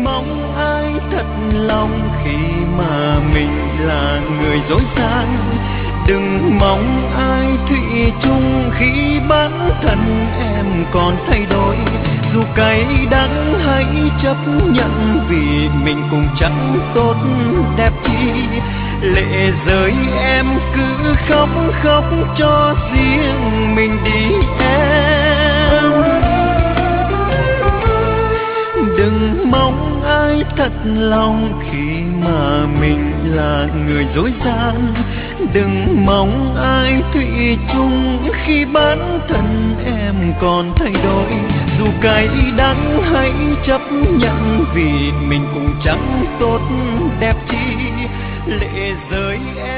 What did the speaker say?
mong ai thật lòng khi mà mình là người dối gian. Đừng mong ai thủy chung khi bản thân em còn thay đổi. Dù cay đắng hãy chấp nhận vì mình cùng chẳng tốt đẹp chi. Lệ rơi em cứ khóc khóc cho riêng mình đi em. Đừng mong ai thật lòng khi mà mình là người dối gian. Đừng mong ai thủy chung khi bản thân em còn thay đổi. Dù cay đắng hãy chấp nhận vì mình cũng chẳng tốt đẹp chi. Lệ rơi em